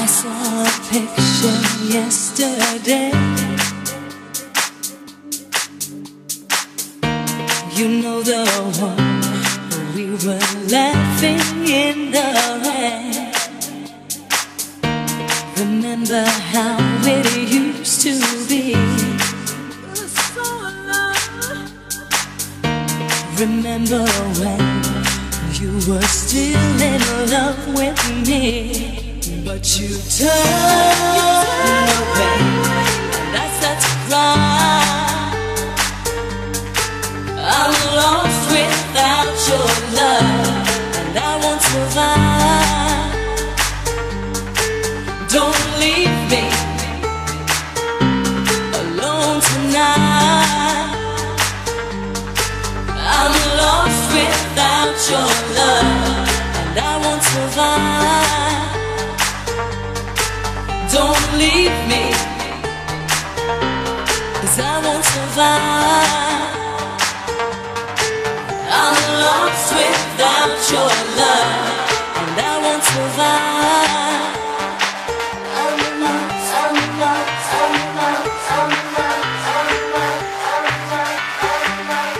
I saw a picture yesterday. You know the one we were laughing in the rain. Remember how it used to be. Remember when you were still in love with me, but you turned away, and I started to cry. I'm lost without your love, and I won't survive. Don't leave me alone tonight. I'm lost without your love, and I won't survive. Don't leave me, 'cause I won't survive. I'm lost without your love, and I won't survive. I'm lost, I'm lost, I'm lost, I'm lost, I'm lost, I'm lost, I'm lost.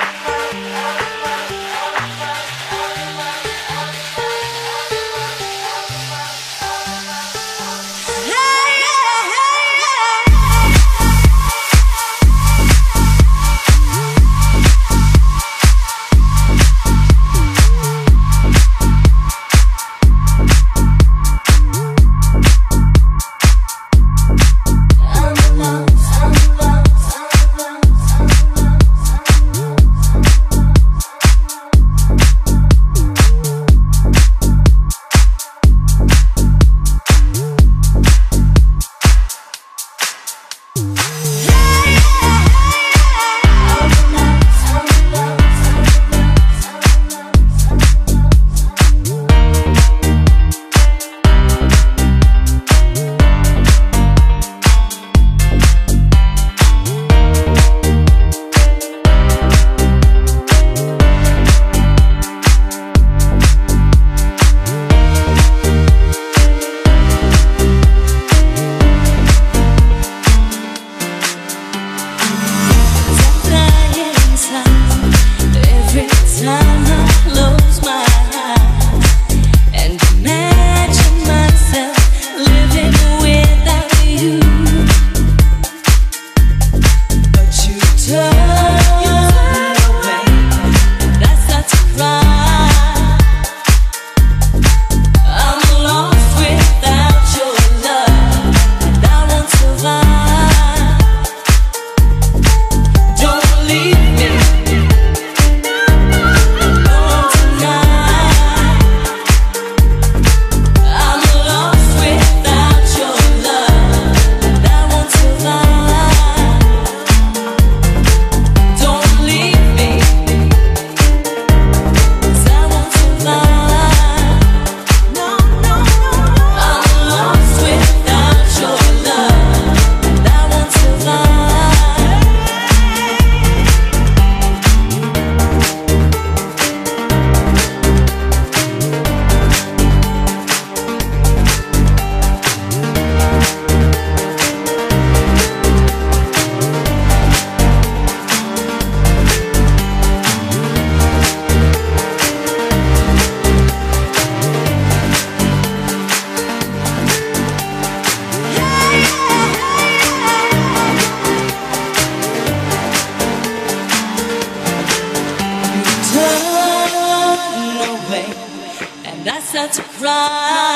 And I start to cry.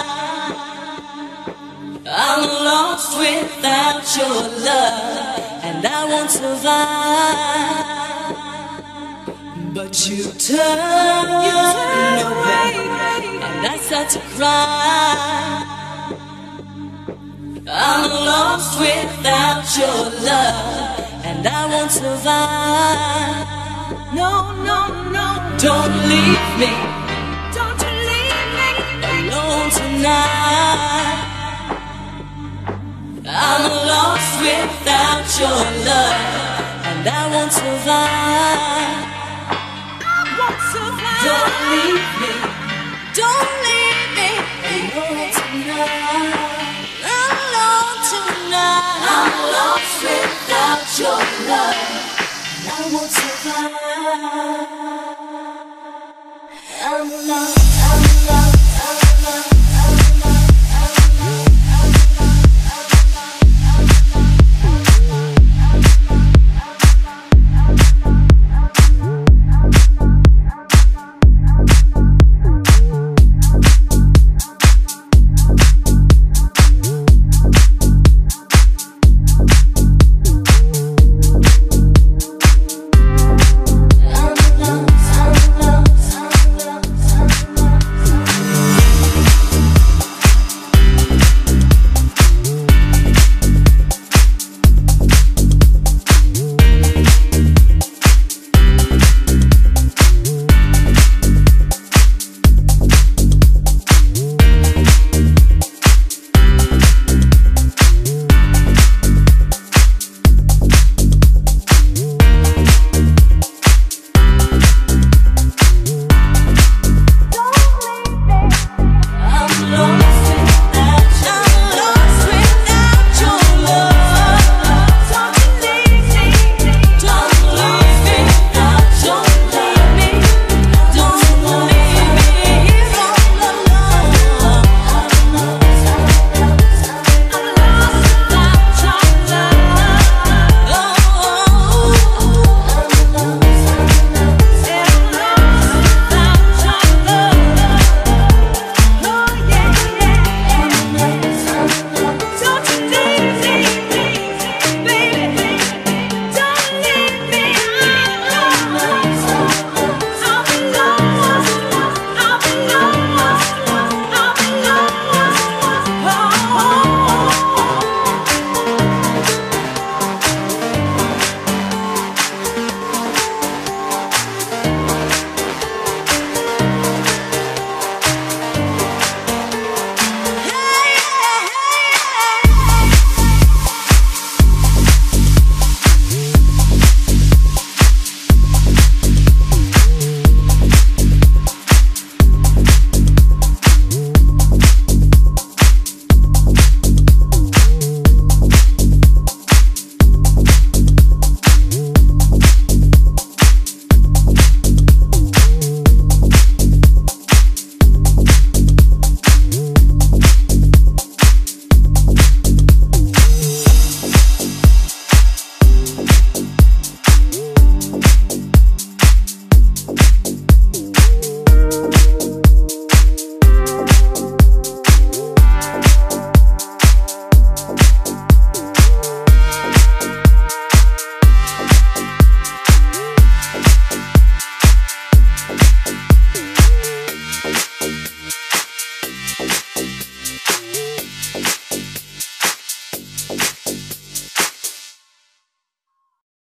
I'm lost without your love, and I won't survive. But you turn away, and I start to cry. I'm lost without your love, and I won't survive. No, no, no, don't leave me. Don't you leave me alone tonight. I'm lost without your love, and I won't survive. I won't survive. Don't leave me alone tonight. your love, and I won't survive. I'm lost.